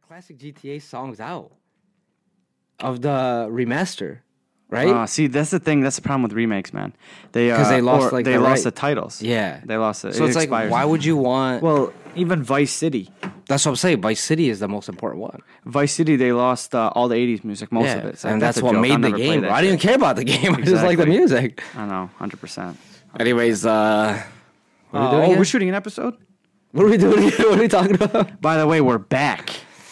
classic GTA songs out of the remaster, right? See, that's the thing. That's the problem with remakes, man. Because they lost the titles. Yeah, they lost it. So it's like, why would you want? Well, even Vice City. That's what I'm saying. Vice City is the most important one. Vice City, they lost all the '80s music, most of it. So and that's what made the game. I didn't even care about the game. Exactly. I just like the music. I know, 100%. Anyways, what are we doing? We're shooting an episode. What are we doing here? What are we talking about? By the way, we're back.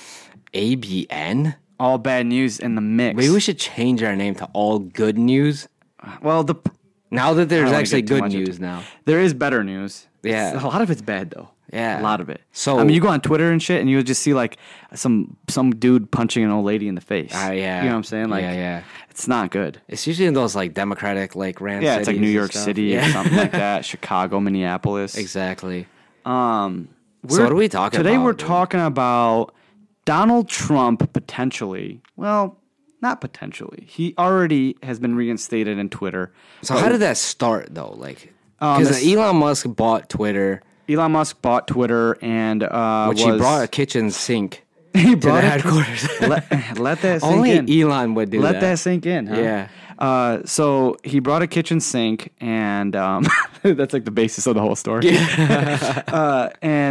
ABN? All bad news in the mix. Maybe we should change our name to All Good News. Well, now that there's actually good news now. There is better news. Yeah. A lot of it's bad, though. Yeah. A lot of it. So, I mean, you go on Twitter and shit, and you'll just see, like, some dude punching an old lady in the face. Yeah. You know what I'm saying? Like, yeah. It's not good. It's usually in those, like, democratic, like, rant cities. Yeah, it's like New York City or something like that. Chicago, Minneapolis. Exactly. So what are we talking about? Today we're talking about Donald Trump potentially. Well, not potentially. He already has been reinstated in Twitter. So how did that start, though? Like, because Elon Musk bought Twitter. Elon Musk bought Twitter and he brought a kitchen sink. He brought to the headquarters. let that sink Only in. Elon would do that. Let that sink in. Huh? Yeah. So he brought a kitchen sink, and that's like the basis of the whole story. Yeah.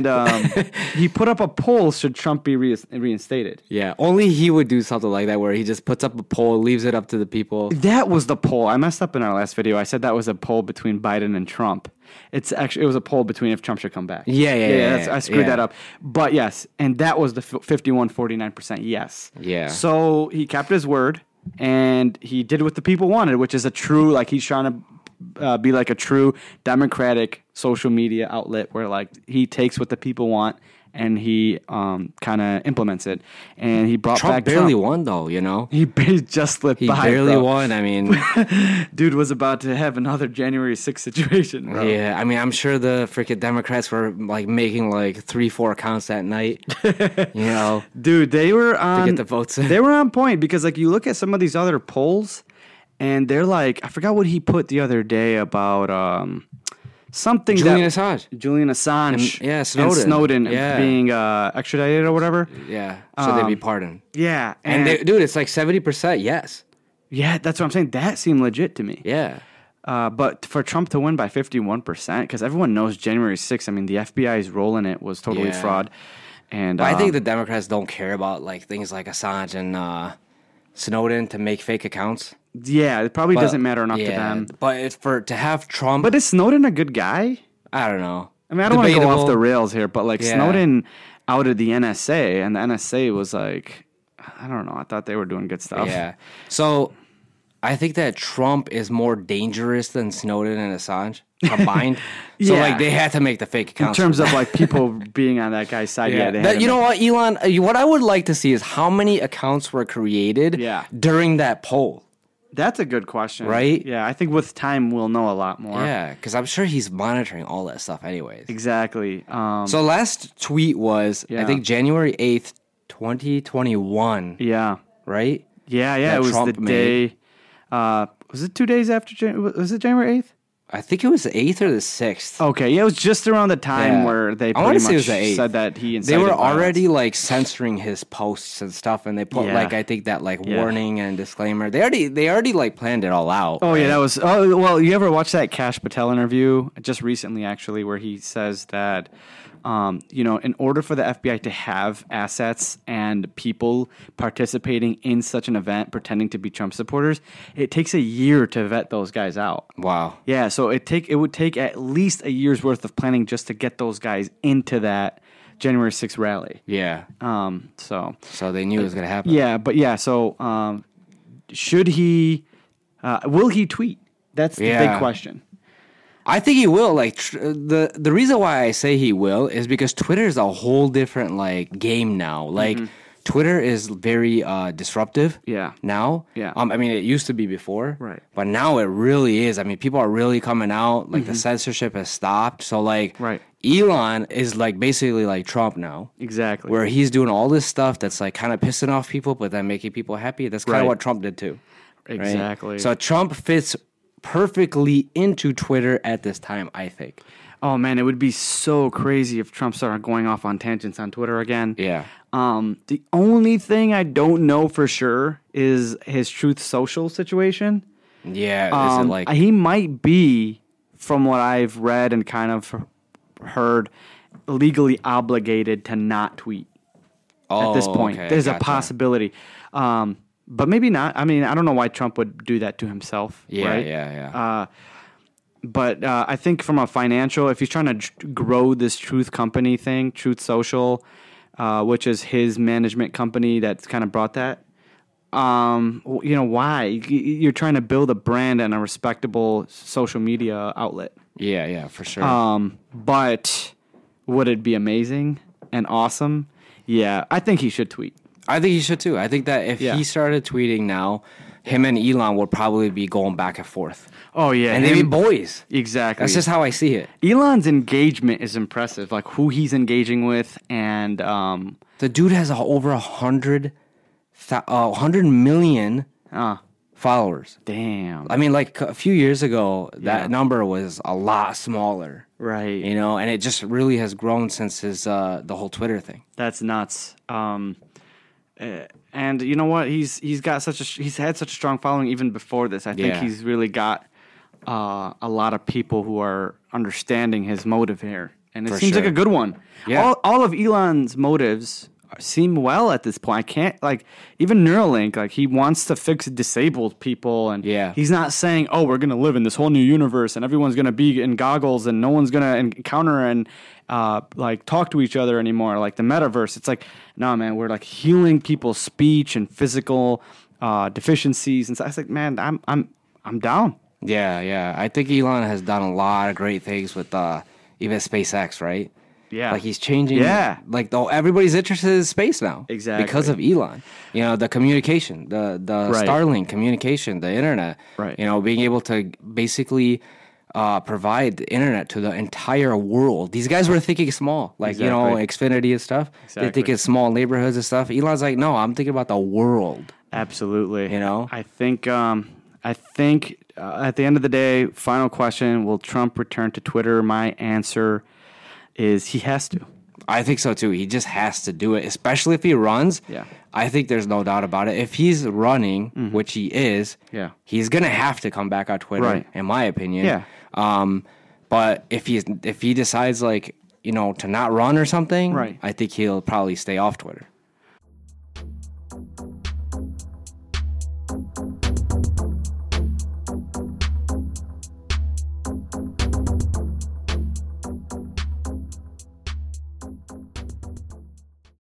He put up a poll: should Trump be reinstated? Yeah. Only he would do something like that, where he just puts up a poll, leaves it up to the people. That was the poll. I messed up in our last video. I said that was a poll between Biden and Trump. It was a poll between if Trump should come back. Yeah. I screwed that up. But yes, and that was the 51-49% yes. Yeah. So he kept his word, and he did what the people wanted, which is a true, like, he's trying to be like a true democratic social media outlet where, like, he takes what the people want and he kind of implements it. And he brought Trump back barely won, though, you know? He just slipped by. He barely won. I mean, dude was about to have another January 6th situation, bro. Yeah, I mean, I'm sure the freaking Democrats were, like, making, like, 3-4 accounts that night, you know? Dude, they were on... to get the votes in. They were on point because, like, you look at some of these other polls, and they're like... I forgot what he put the other day about... something Julian Assange. And, Snowden. And being extradited or whatever. Yeah, should they be pardoned? Yeah. And dude, it's like 70% yes. Yeah, that's what I'm saying. That seemed legit to me. Yeah. But for Trump to win by 51%, because everyone knows January 6th, I mean, the FBI's role in it was totally fraud. And I think the Democrats don't care about, like, things like Assange and Snowden to make fake accounts. Yeah, it probably doesn't matter enough to them. But to have Trump... But is Snowden a good guy? I don't know. I mean, I don't want to go off the rails here, but, like, Snowden outed the NSA, and the NSA was like, I don't know, I thought they were doing good stuff. Yeah. So, I think that Trump is more dangerous than Snowden and Assange combined. So, like, they had to make the fake accounts. In terms of, like, people being on that guy's side, they had you know what, Elon, what I would like to see is how many accounts were created during that poll. That's a good question. Right? Yeah, I think with time we'll know a lot more. Yeah, because I'm sure he's monitoring all that stuff anyways. Exactly. So last tweet was, I think, January 8th, 2021. Yeah. Right? Yeah, it was Trump the day. Was it 2 days after? Was it January 8th? I think it was the 8th or the 6th. Okay, yeah, it was just around the time where they pretty much said that he incited They were violence. already, like, censoring his posts and stuff, and they put, like, I think that, like, warning and disclaimer. They already, like, planned it all out. Oh, right? Yeah, that was... Oh, well, you ever watch that Kash Patel interview? Just recently, actually, where he says that... you know, in order for the FBI to have assets and people participating in such an event pretending to be Trump supporters, it takes a year to vet those guys out. Wow. Yeah, so it would take at least a year's worth of planning just to get those guys into that January 6th rally. Yeah. So they knew it was going to happen. Yeah, but so should he will he tweet? That's the big question. I think he will. Like, the reason why I say he will is because Twitter is a whole different, like, game now. Like, Twitter is very disruptive. Yeah. Now. Yeah. I mean, it used to be before. Right. But now it really is. I mean, people are really coming out. Like, the censorship has stopped. So, like, Elon is, like, basically like Trump now. Exactly. Where he's doing all this stuff that's, like, kind of pissing off people, but then making people happy. That's kind of what Trump did too. Exactly. Right? So Trump fits perfectly into Twitter at this time, I think. Oh, man, it would be so crazy if Trump started going off on tangents on Twitter again. Yeah. The only thing I don't know for sure is his Truth Social situation. Yeah, is it like he might be, from what I've read and kind of heard, legally obligated to not tweet at this point. Okay, There's a possibility. But maybe not. I mean, I don't know why Trump would do that to himself. Yeah, right? yeah. But I think from a financial, if he's trying to grow this Truth company thing, Truth Social, which is his management company that's kind of brought that, why? You're trying to build a brand and a respectable social media outlet. Yeah, for sure. But would it be amazing and awesome? Yeah, I think he should tweet. I think he should too. I think that if he started tweeting now, him and Elon would probably be going back and forth. Oh, yeah. And they'd be boys. Exactly. That's just how I see it. Elon's engagement is impressive, like who he's engaging with. And the dude has over 100 million followers. Damn. I mean, like a few years ago, that number was a lot smaller. Right. And it just really has grown since his the whole Twitter thing. That's nuts. And you know what? He's had such a strong following even before this. I think he's really got a lot of people who are understanding his motive here, and it seems like a good one. Yeah. All of Elon's motives seem well at this point. I can't, like, even Neuralink, like, he wants to fix disabled people, and he's not saying, oh, we're gonna live in this whole new universe and everyone's gonna be in goggles and no one's gonna encounter and like talk to each other anymore, like the metaverse. It's like, no, man, we're like healing people's speech and physical deficiencies, and so I was like, man, I'm down. Yeah. I think Elon has done a lot of great things with even SpaceX, right? Yeah. Like he's changing. Yeah. Like everybody's interested in space now. Exactly. Because of Elon. The communication, the Starlink communication, the internet. Right. Being able to basically provide the internet to the entire world. These guys were thinking small. Like, Xfinity and stuff. Exactly. They think it's small neighborhoods and stuff. Elon's like, no, I'm thinking about the world. Absolutely. I think at the end of the day, final question, will Trump return to Twitter? My answer is he has to. I think so too. He just has to do it, especially if he runs. Yeah. I think there's no doubt about it. If he's running, which he is, he's going to have to come back on Twitter, in my opinion. Yeah. But if he decides, like, to not run or something, I think he'll probably stay off Twitter.